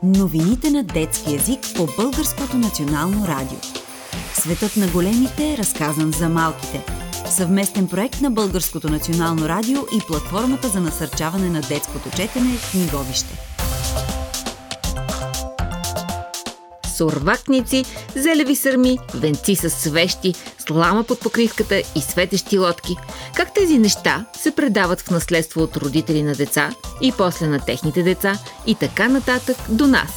Новините на детски език по Българското национално радио. Светът на големите, разказан за малките. Съвместен проект на Българското национално радио и платформата за насърчаване на детското четене Книговище. Сурвакници, зелеви сърми, венци с свещи, слама под покривката и светещи лодки. Как тези неща се предават в наследство от родители на деца и после на техните деца и така нататък до нас?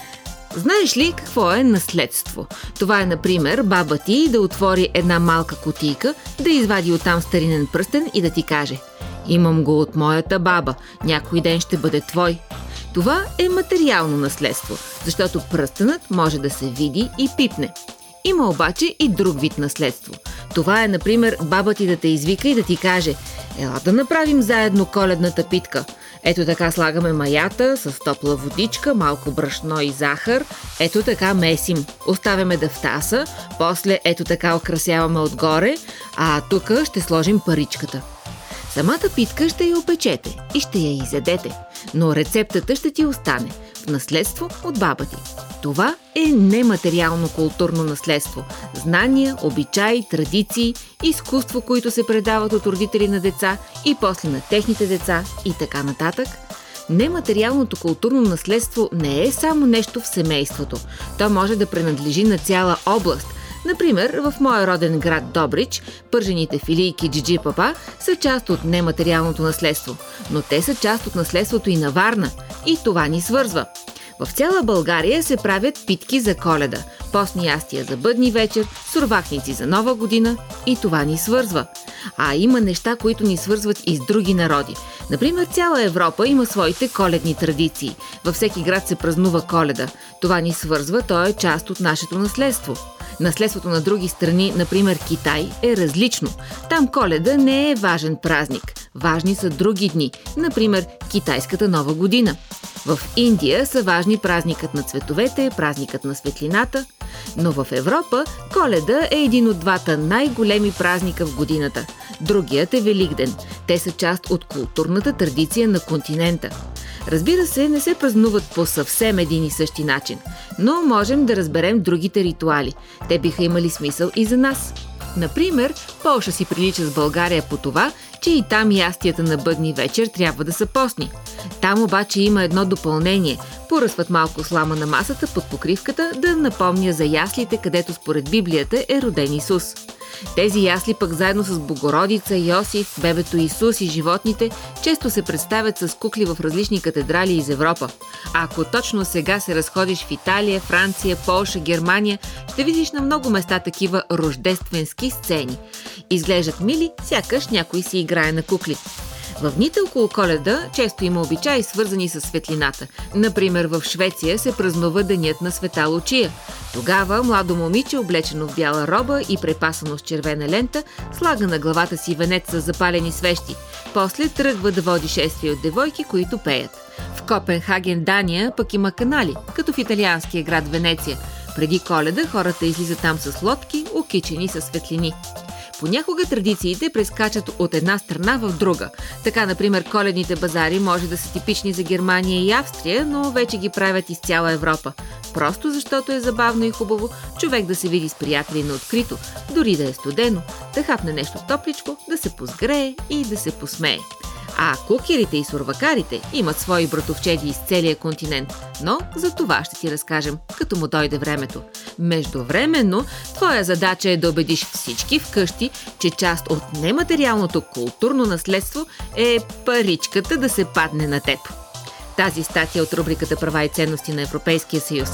Знаеш ли какво е наследство? Това е, например, баба ти да отвори една малка кутийка, да извади оттам старинен пръстен и да ти каже: „Имам го от моята баба, някой ден ще бъде твой“. Това е материално наследство, защото пръстенът може да се види и пипне. Има обаче и друг вид наследство. Това е, например, баба ти да те извика и да ти каже: „Ела да направим заедно коледната питка. Ето така слагаме маята с топла водичка, малко брашно и захар. Ето така месим. Оставяме да втаса, после ето така украсяваме отгоре, а тук ще сложим паричката“. Самата питка ще я опечете и ще я изядете, но рецептата ще ти остане в наследство от баба ти. Това е нематериално културно наследство. Знания, обичаи, традиции, изкуство, които се предават от родители на деца и после на техните деца и така нататък. Нематериалното културно наследство не е само нещо в семейството. То може да принадлежи на цяла област. Например, в моя роден град Добрич, пържените филийки Джиджи Папа са част от нематериалното наследство, но те са част от наследството и на Варна, и това ни свързва. В цяла България се правят питки за Коледа, постни ястия за бъдни вечер, сурвакници за Нова година, и това ни свързва. А има неща, които ни свързват и с други народи. Например, цяла Европа има своите коледни традиции. Във всеки град се празнува Коледа. Това ни свързва, то е част от нашето наследство. Наследството на други страни, например Китай, е различно. Там Коледа не е важен празник. Важни са други дни, например китайската Нова година. В Индия са важни празникът на цветовете, празникът на светлината, но в Европа Коледа е един от двата най-големи празника в годината. Другият е Великден. Те са част от културната традиция на континента. Разбира се, не се празнуват по съвсем един и същи начин, но можем да разберем другите ритуали. Те биха имали смисъл и за нас. Например, Полша си прилича с България по това, че и там ястията на бъдни вечер трябва да са постни. Там обаче има едно допълнение. Поръсват малко слама на масата под покривката да напомня за яслите, където според Библията е роден Исус. Тези ясли пък заедно с Богородица, Йосиф, бебето Исус и животните често се представят с кукли в различни катедрали из Европа. А ако точно сега се разходиш в Италия, Франция, Полша, Германия, ще видиш на много места такива рождественски сцени. Изглеждат мили, сякаш някой си играе на кукли. В дните около Коледа често има обичаи, свързани с светлината. Например, в Швеция се празнува денят на Света Лучия. Тогава младо момиче, облечено в бяла роба и препасано с червена лента, слага на главата си венец с запалени свещи. После тръгва да води шествие от девойки, които пеят. В Копенхаген, Дания, пък има канали, като в италианския град Венеция. Преди Коледа хората излизат там с лодки, окичени със светлини. Понякога традициите прескачат от една страна в друга. Така, например, коледните базари може да са типични за Германия и Австрия, но вече ги правят из цяла Европа. Просто защото е забавно и хубаво човек да се види с приятели на открито, дори да е студено, да хапне нещо топличко, да се позгрее и да се посмее. А кукерите и сурвакарите имат свои братовчеди из целия континент, но за това ще ти разкажем, като му дойде времето. Междувременно, твоя задача е да убедиш всички вкъщи, че част от нематериалното културно наследство е паричката да се падне на теб. Тази статия от рубриката „Права и ценности на Европейския съюз“.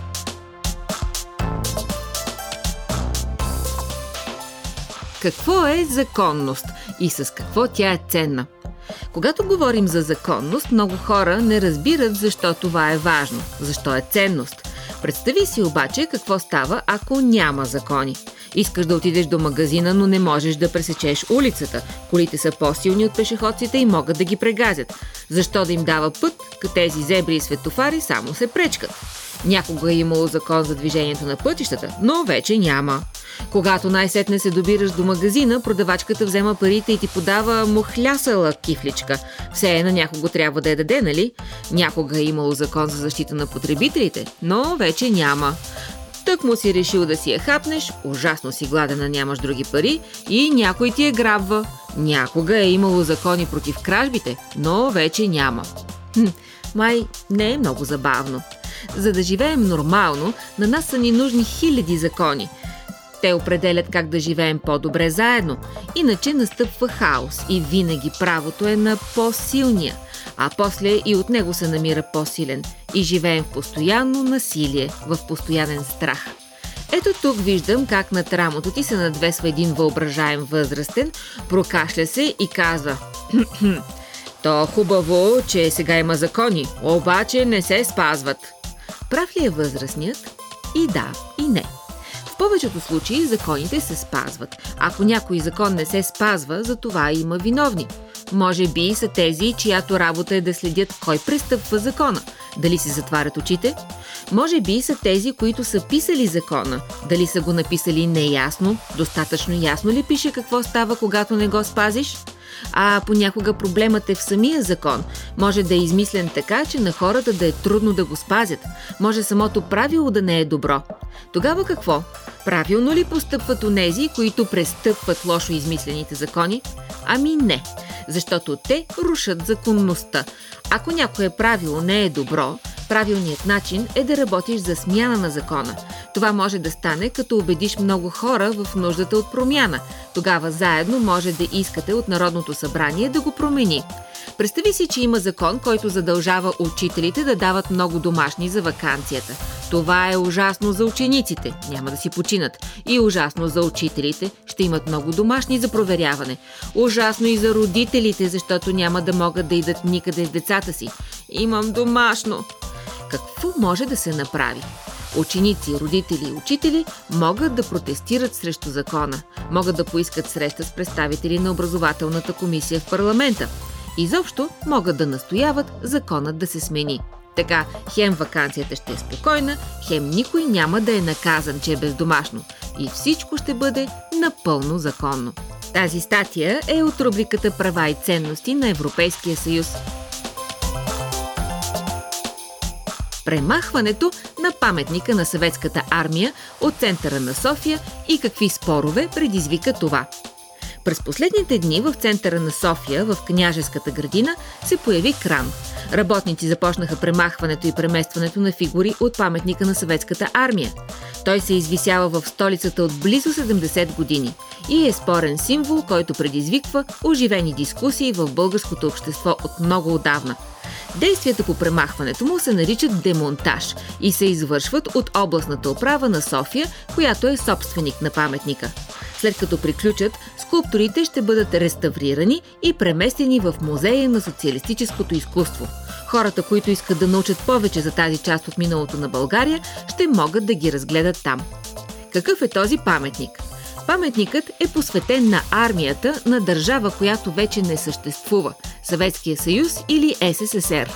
Какво е законност и с какво тя е ценна? Когато говорим за законност, много хора не разбират защо това е важно, защо е ценност. Представи си обаче какво става, ако няма закони. Искаш да отидеш до магазина, но не можеш да пресечеш улицата. Колите са по-силни от пешеходците и могат да ги прегазят. Защо да им дава път, като тези зебри и светофари само се пречкат? Някога е имало закон за движението на пътищата, но вече няма. Когато най-сетне се добираш до магазина, продавачката взема парите и ти подава мухлясала кифличка. Все на някого трябва да я даде, нали? Някога е имало закон за защита на потребителите, но вече няма. Тък му си решил да си я хапнеш, ужасно си гладена, нямаш други пари и някой ти я грабва. Някога е имало закони против кражбите, но вече няма. Май не е много забавно. За да живеем нормално, на нас са ни нужни хиляди закони. Те определят как да живеем по-добре заедно. Иначе настъпва хаос и винаги правото е на по-силния, а после и от него се намира по-силен. И живеем в постоянно насилие, в постоянен страх. Ето тук виждам как над рамото ти се надвесва един въображаем възрастен, прокашля се и казва: то хубаво, че сега има закони, обаче не се спазват. Прав ли е възрастният? И да, и не. В повечето случаи законите се спазват. Ако някой закон не се спазва, за това има виновни. Може би са тези, чиято работа е да следят кой престъпва закона. Дали си затварят очите? Може би са тези, които са писали закона. Дали са го написали неясно? Достатъчно ясно ли пише какво става, когато не го спазиш? А понякога проблемът е в самия закон. Може да е измислен така, че на хората да е трудно да го спазят. Може самото правило да не е добро. Тогава какво? Правилно ли постъпват онези, които престъпват лошо измислените закони? Ами не, защото те рушат законността. Ако някое правило не е добро, правилният начин е да работиш за смяна на закона. Това може да стане, като убедиш много хора в нуждата от промяна. Тогава заедно може да искате от Народното събрание да го промени. Представи си, че има закон, който задължава учителите да дават много домашни за ваканцията. Това е ужасно за учениците, няма да си починат. И ужасно за учителите, ще имат много домашни за проверяване. Ужасно и за родителите, защото няма да могат да идат никъде с децата си. Имам домашно. Какво може да се направи? Ученици, родители и учители могат да протестират срещу закона. Могат да поискат среща с представители на образователната комисия в парламента. Изобщо могат да настояват законът да се смени. Така, хем ваканцията ще е спокойна, хем никой няма да е наказан, че е бездомашно. И всичко ще бъде напълно законно. Тази статия е от рубриката "Права и ценности на Европейския съюз". Премахването на паметника на съветската армия от центъра на София и какви спорове предизвика това. През последните дни в центъра на София, в Княжеската градина, се появи кран. Работници започнаха премахването и преместването на фигури от паметника на съветската армия. Той се извисява в столицата от близо 70 години и е спорен символ, който предизвиква оживени дискусии в българското общество от много отдавна. Действията по премахването му се наричат демонтаж и се извършват от областната управа на София, която е собственик на паметника. След като приключат, скулптурите ще бъдат реставрирани и преместени в Музея на социалистическото изкуство. Хората, които искат да научат повече за тази част от миналото на България, ще могат да ги разгледат там. Какъв е този паметник? Паметникът е посветен на армията на държава, която вече не съществува – Съветския съюз или СССР.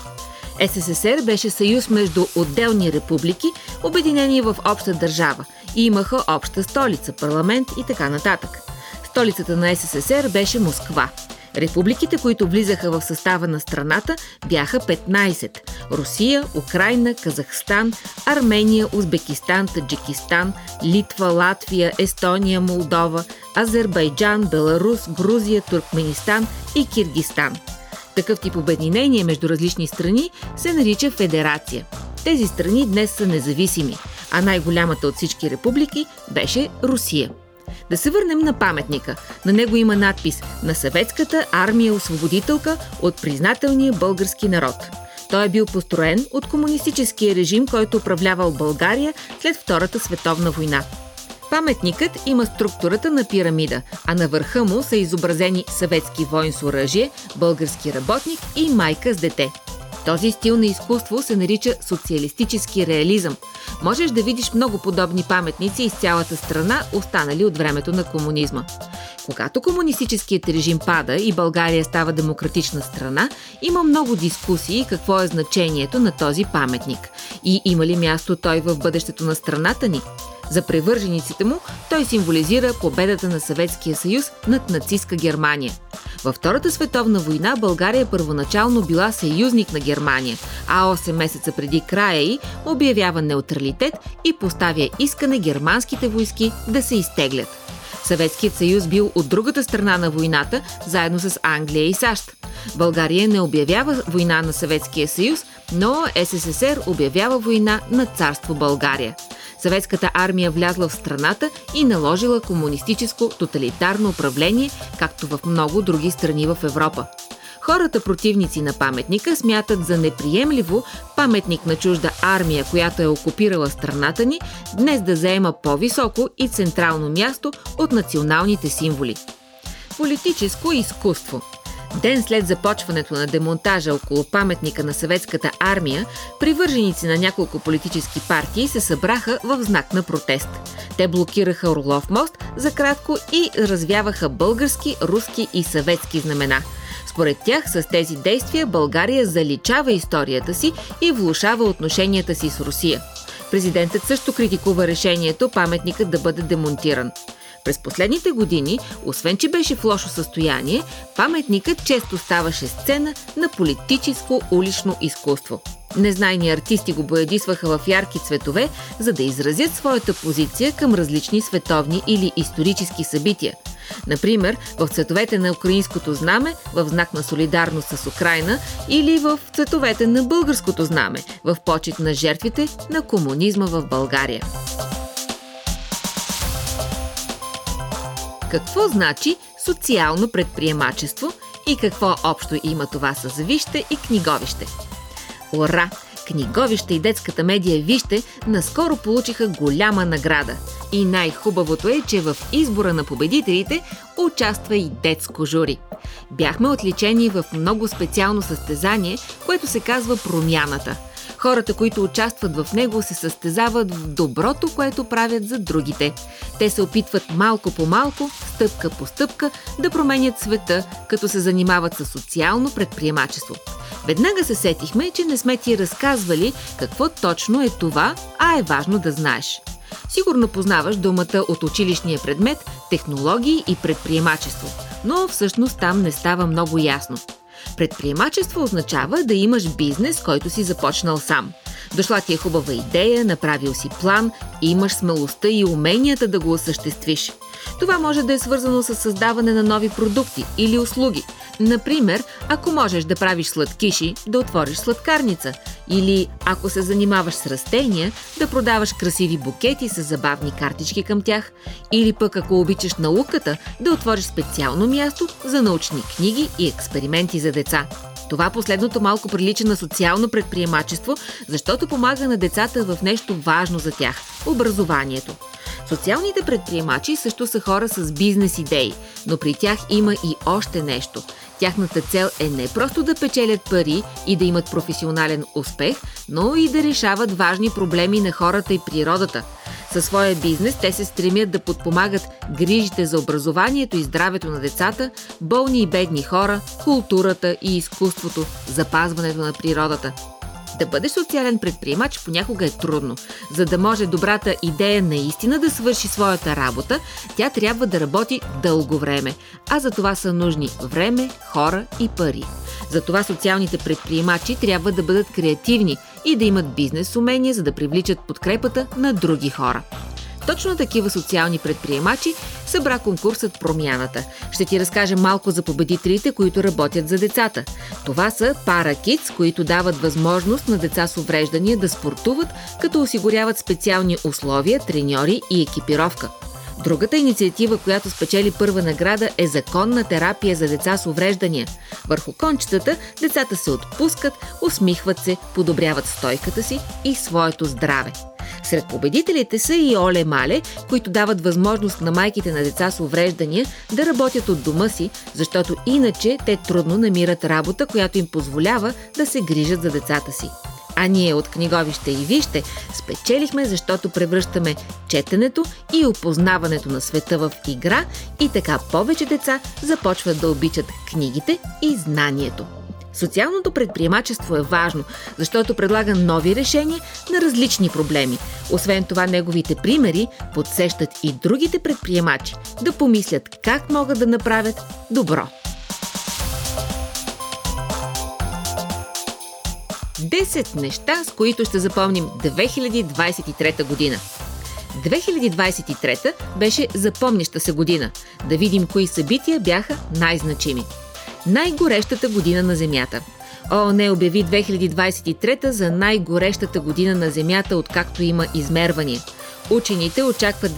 СССР беше съюз между отделни републики, обединени в обща държава и имаха обща столица, парламент и така нататък. Столицата на СССР беше Москва. Републиките, които влизаха в състава на страната, бяха 15 – Русия, Украйна, Казахстан, Армения, Узбекистан, Таджикистан, Литва, Латвия, Естония, Молдова, Азербайджан, Беларус, Грузия, Туркменистан и Киргизстан. Такъв тип обединение между различни страни се нарича федерация. Тези страни днес са независими, а най-голямата от всички републики беше Русия. Да се върнем на паметника. На него има надпис "На съветската армия освободителка от признателния български народ". Той е бил построен от комунистическия режим, който управлявал България след Втората световна война. Паметникът има структурата на пирамида, а на върха му са изобразени съветски войн с оръжие, български работник и майка с дете. Този стил на изкуство се нарича социалистически реализъм. Можеш да видиш много подобни паметници из цялата страна, останали от времето на комунизма. Когато комунистическият режим пада и България става демократична страна, има много дискусии какво е значението на този паметник. И има ли място той в бъдещето на страната ни? За привържениците му той символизира победата на Съветския съюз над нацистка Германия. Във Втората световна война България първоначално била съюзник на Германия, а 8 месеца преди края й обявява неутралитет и поставя искане германските войски да се изтеглят. Съветският съюз бил от другата страна на войната, заедно с Англия и САЩ. България не обявява война на Съветския съюз, но СССР обявява война на царство България. Съветската армия влязла в страната и наложила комунистическо тоталитарно управление, както в много други страни в Европа. Хората, противници на паметника, смятат за неприемливо паметник на чужда армия, която е окупирала страната ни, днес да заема по-високо и централно място от националните символи. Политическо изкуство. Ден след започването на демонтажа около паметника на съветската армия, привърженици на няколко политически партии се събраха в знак на протест. Те блокираха Орлов мост за кратко и развяваха български, руски и съветски знамена. Според тях с тези действия България заличава историята си и влошава отношенията си с Русия. Президентът също критикува решението паметникът да бъде демонтиран. През последните години, освен че беше в лошо състояние, паметникът често ставаше сцена на политическо улично изкуство. Незнайни артисти го боядисваха в ярки цветове, за да изразят своята позиция към различни световни или исторически събития. Например, в цветовете на украинското знаме, в знак на солидарност с Украйна, или в цветовете на българското знаме, в почит на жертвите на комунизма в България. Какво значи социално предприемачество и какво общо има това с Вижте и Книговище? Ура! Книговище и детската медия Вижте наскоро получиха голяма награда. И най-хубавото е, че в избора на победителите участва и детско жури. Бяхме отличени в много специално състезание, което се казва Промяната. Хората, които участват в него, се състезават в доброто, което правят за другите. Те се опитват малко по малко, стъпка по стъпка, да променят света, като се занимават с социално предприемачество. Веднага се сетихме, че не сме ти разказвали какво точно е това, а е важно да знаеш. Сигурно познаваш думата от училищния предмет технологии и предприемачество, но всъщност там не става много ясно. Предприемачество означава да имаш бизнес, който си започнал сам. Дошла ти е хубава идея, направил си план, имаш смелостта и уменията да го осъществиш. Това може да е свързано с създаване на нови продукти или услуги. Например, ако можеш да правиш сладкиши, да отвориш сладкарница. Или, ако се занимаваш с растения, да продаваш красиви букети с забавни картички към тях. Или пък, ако обичаш науката, да отвориш специално място за научни книги и експерименти за деца. Това последното малко прилича на социално предприемачество, защото помага на децата в нещо важно за тях – образованието. Социалните предприемачи също са хора с бизнес идеи, но при тях има и още нещо. Тяхната цел е не просто да печелят пари и да имат професионален успех, но и да решават важни проблеми на хората и природата. Със своя бизнес те се стремят да подпомагат грижите за образованието и здравето на децата, болни и бедни хора, културата и изкуството, запазването на природата. Да бъдеш социален предприемач понякога е трудно. За да може добрата идея наистина да свърши своята работа, тя трябва да работи дълго време. А за това са нужни време, хора и пари. Затова социалните предприемачи трябва да бъдат креативни и да имат бизнес умения, за да привличат подкрепата на други хора. Точно такива социални предприемачи събра конкурсът Промяната. Ще ти разкажа малко за победителите, които работят за децата. Това са ParaKids, които дават възможност на деца с увреждания да спортуват, като осигуряват специални условия, треньори и екипировка. Другата инициатива, която спечели първа награда, е законна терапия за деца с увреждания. Върху кончетата децата се отпускат, усмихват се, подобряват стойката си и своето здраве. Сред победителите са и Оле Мале, които дават възможност на майките на деца с увреждания да работят от дома си, защото иначе те трудно намират работа, която им позволява да се грижат за децата си. А ние от Книговище и Вижте спечелихме, защото превръщаме четенето и опознаването на света в игра и така повече деца започват да обичат книгите и знанието. Социалното предприемачество е важно, защото предлага нови решения на различни проблеми. Освен това, неговите примери подсещат и другите предприемачи да помислят как могат да направят добро. 10 неща, с които ще запомним 2023 година. 2023 беше запомняща се година. Да видим кои събития бяха най-значими. Най-горещата година на Земята. ООН обяви 2023 за най-горещата година на Земята, откакто има измервания. Учените очакват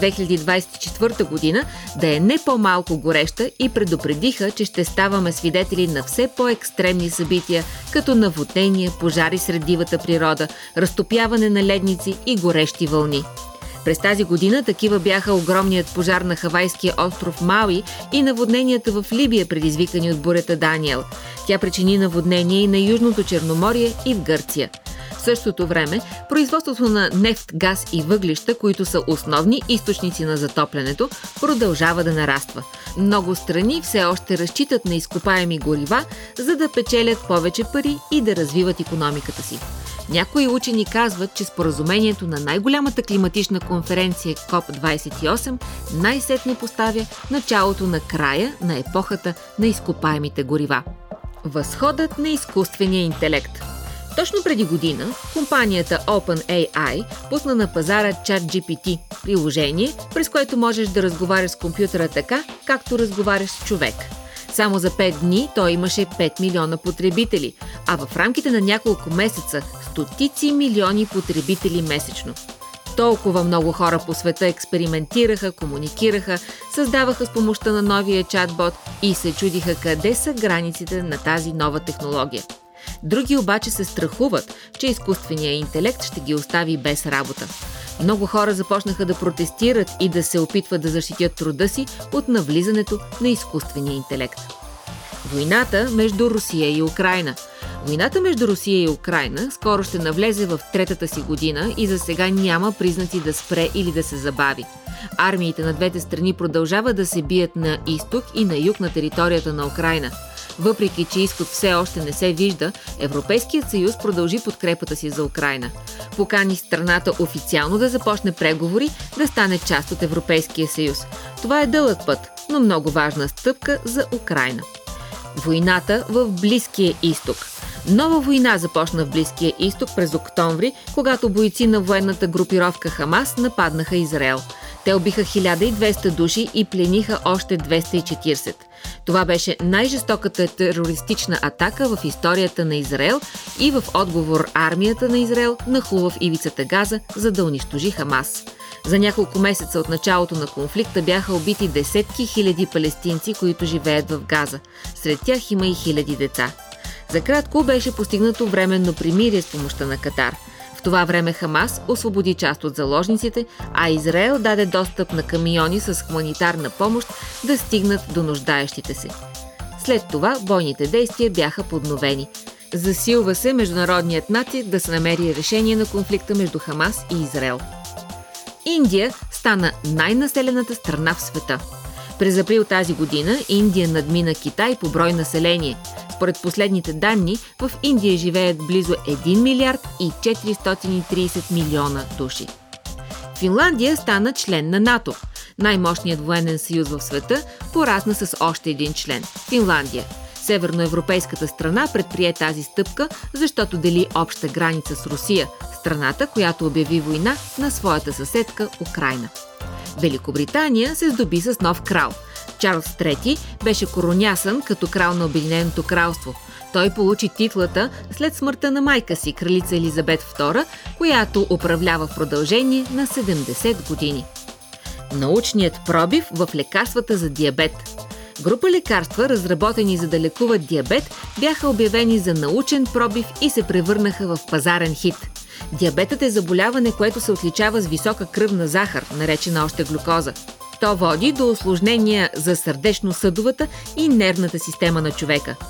2024 година да е не по-малко гореща и предупредиха, че ще ставаме свидетели на все по-екстремни събития, като наводнения, пожари сред дивата природа, разтопяване на ледници и горещи вълни. През тази година такива бяха огромният пожар на хавайския остров Мауи и наводненията в Либия, предизвикани от бурята Даниел. Тя причини наводнение и на Южното Черноморие и в Гърция. В същото време, производството на нефт, газ и въглища, които са основни източници на затоплянето, продължава да нараства. Много страни все още разчитат на изкопаеми горива, за да печелят повече пари и да развиват икономиката си. Някои учени казват, че споразумението на най-голямата климатична конференция КОП-28 най-сетне поставя началото на края на епохата на изкопаемите горива. Възходът на изкуствения интелект. Точно преди година компанията OpenAI пусна на пазара ChatGPT – приложение, през което можеш да разговаряш с компютъра така, както разговаряш с човек. Само за 5 дни той имаше 5 милиона потребители, а в рамките на няколко месеца стотици милиони потребители месечно. Толкова много хора по света експериментираха, комуникираха, създаваха с помощта на новия чатбот и се чудиха къде са границите на тази нова технология. Други обаче се страхуват, че изкуственият интелект ще ги остави без работа. Много хора започнаха да протестират и да се опитват да защитят труда си от навлизането на изкуствения интелект. Войната между Русия и Украйна. Войната между Русия и Украйна скоро ще навлезе в третата си година и за сега няма признаци да спре или да се забави. Армиите на двете страни продължават да се бият на изток и на юг на територията на Украйна. Въпреки че изход все още не се вижда, Европейският съюз продължи подкрепата си за Украйна. Покани страната официално да започне преговори да стане част от Европейския съюз. Това е дълъг път, но много важна стъпка за Украйна. Войната в Близкия изток. Нова война започна в Близкия изток през октомври, когато бойци на военната групировка Хамас нападнаха Израел. Те убиха 1200 души и плениха още 240. Това беше най-жестоката терористична атака в историята на Израел и в отговор армията на Израел нахлу в ивицата Газа, за да унищожи Хамас. За няколко месеца от началото на конфликта бяха убити десетки хиляди палестинци, които живеят в Газа. Сред тях има и хиляди деца. За кратко беше постигнато временно примирие с помощта на Катар. В това време Хамас освободи част от заложниците, а Израел даде достъп на камиони с хуманитарна помощ да стигнат до нуждаещите се. След това бойните действия бяха подновени. Засилва се международният натиск да се намери решение на конфликта между Хамас и Израел. Индия стана най-населената страна в света. През април тази година Индия надмина Китай по брой население. Според последните данни, в Индия живеят близо 1 милиард и 430 милиона души. Финландия стана член на НАТО. Най-мощният военен съюз в света порасна с още един член – Финландия. Северноевропейската страна предприе тази стъпка, защото дели обща граница с Русия, страната, която обяви война на своята съседка Украйна. Великобритания се здоби с нов крал. Чарлз III беше коронясан като крал на Обединеното кралство. Той получи титлата след смъртта на майка си, кралица Елизабет II, която управлява в продължение на 70 години. Научният пробив в лекарствата за диабет. Група лекарства, разработени за да лекуват диабет, бяха обявени за научен пробив и се превърнаха в пазарен хит. Диабетът е заболяване, което се отличава с висока кръвна захар, наречена още глюкоза. То води до усложнения за сърдечно-съдовата и нервната система на човека.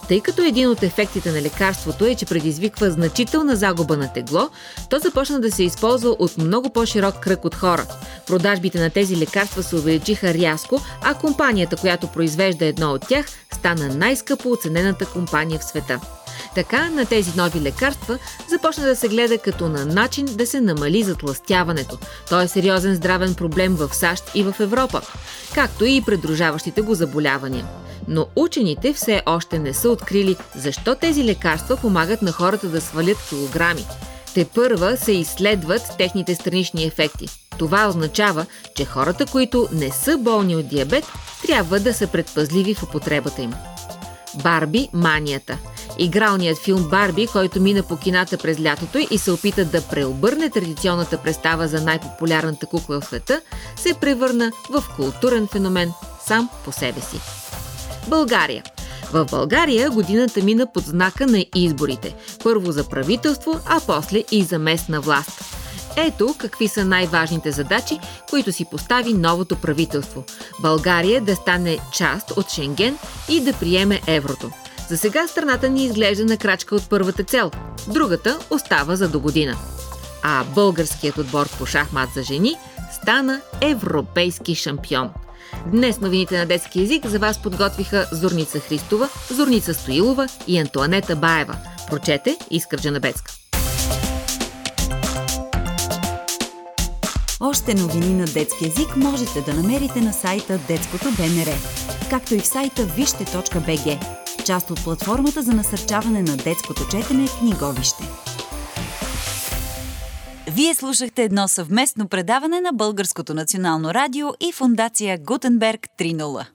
Тъй като един от ефектите на лекарството е, че предизвиква значителна загуба на тегло, то започна да се използва от много по-широк кръг от хора. Продажбите на тези лекарства се увеличиха рязко, а компанията, която произвежда едно от тях, стана най-скъпо оценената компания в света. Така на тези нови лекарства започна да се гледа като на начин да се намали затлъстяването. Той е сериозен здравен проблем в САЩ и в Европа, както и придружаващите го заболявания. Но учените все още не са открили защо тези лекарства помагат на хората да свалят килограми. Тепърва се изследват техните странични ефекти. Това означава, че хората, които не са болни от диабет, трябва да са предпазливи в употребата им. Барби манията. Игралният филм Барби, който мина по кината през лятото и се опита да преобърне традиционната представа за най-популярната кукла в света, се превърна в културен феномен сам по себе си. България. В България годината мина под знака на изборите. Първо за правителство, а после и за местна власт. Ето какви са най-важните задачи, които си постави новото правителство. България да стане част от Шенген и да приеме еврото. За сега страната ни изглежда на крачка от първата цел. Другата остава за догодина. А българският отбор по шахмат за жени стана европейски шампион. Днес новините на детски език за вас подготвиха Зорница Христова, Зорница Стоилова и Антоанета Баева. Прочете Искра Джанабецка. Още новини на детски език можете да намерите на сайта Детското БНР, както и в сайта вижте.бг, част от платформата за насърчаване на детското четене Книговище. Вие слушахте едно съвместно предаване на Българското национално радио и фондация Гутенберг 3.0.